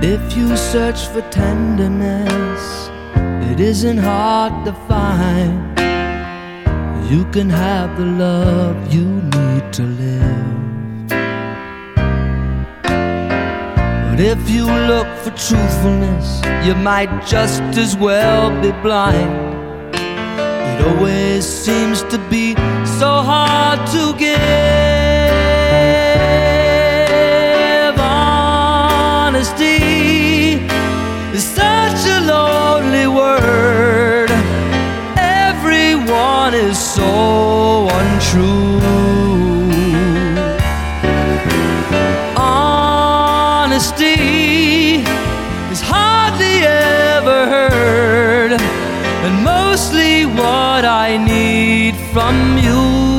If you search for tenderness, it isn't hard to find. You can have the love you need to live. But if you look for truthfulness, you might just as well be blind. It always seems to be so hard to give. Honesty is such a lonely word. Everyone is so untrue. Honesty is hardly ever heard, and mostly what I need from you.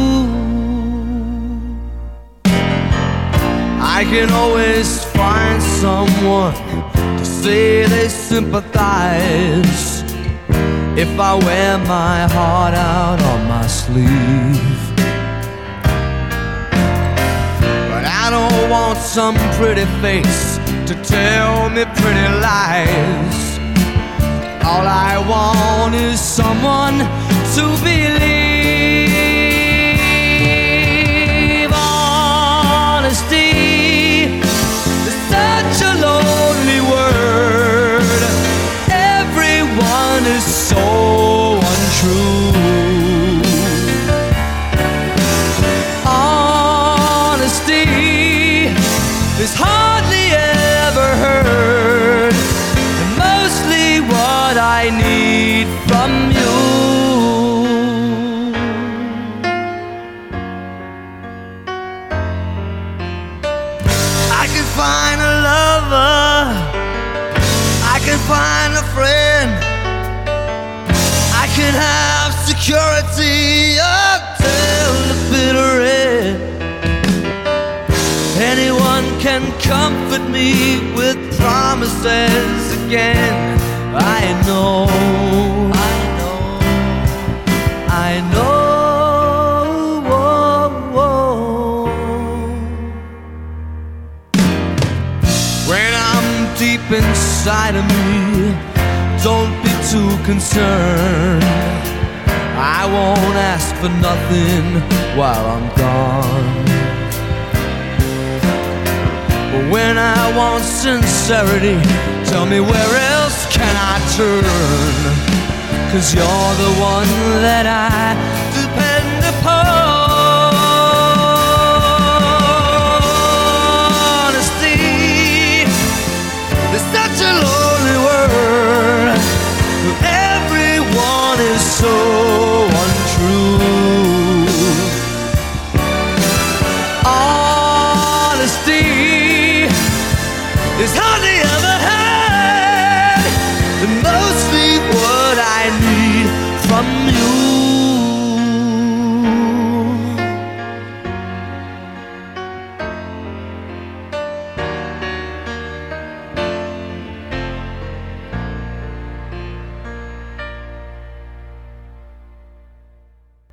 I can always find someone to say they sympathize if I wear my heart out on my sleeve. But I don't want some pretty face to tell me pretty lies. All I want is someone to believe. Honesty is such a lonely word. Everyone is so untrue. Honesty is hardly ever heard, and mostly what I need from you. I can find a lover, I can find a friend, I can have security until the bitter end. Anyone can comfort me with promises again. I know, I know, I know. When I'm deep inside of me, don't be too concerned. I won't ask for nothing while I'm gone. But when I want sincerity, tell me where else can I turn? 'Cause you're the one that I depend upon. Honesty is such a lonely word. Everyone is so untrue. Honesty is hardly ever heard, and mostly what I need from you.